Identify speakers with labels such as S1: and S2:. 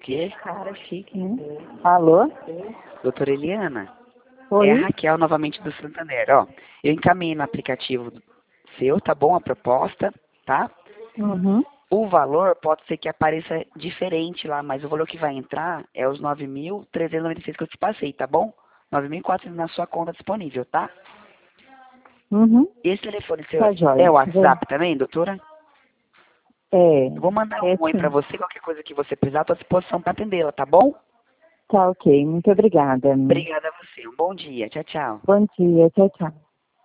S1: Quê?
S2: Cara chique, né? Alô?
S1: Doutora Eliana?
S2: Oi?
S1: É a Raquel novamente do Santander. Ó, eu encaminhei no aplicativo seu, tá bom? A proposta, tá?
S2: Uhum.
S1: O valor pode ser que apareça diferente lá, mas o valor que vai entrar é os 9.396 que eu te passei, tá bom? 9.400 na sua conta disponível, tá?
S2: Uhum.
S1: Esse telefone seu
S2: Tá
S1: é
S2: jóia.
S1: o WhatsApp também, doutora?
S2: É,
S1: Eu vou mandar
S2: é
S1: um oi pra
S2: sim.
S1: você, qualquer coisa que você precisar, tô à disposição pra atendê-la, tá bom?
S2: Tá ok. Muito obrigada.
S1: Obrigada a você. Um bom dia. Tchau, tchau.
S2: Bom dia. Tchau, tchau.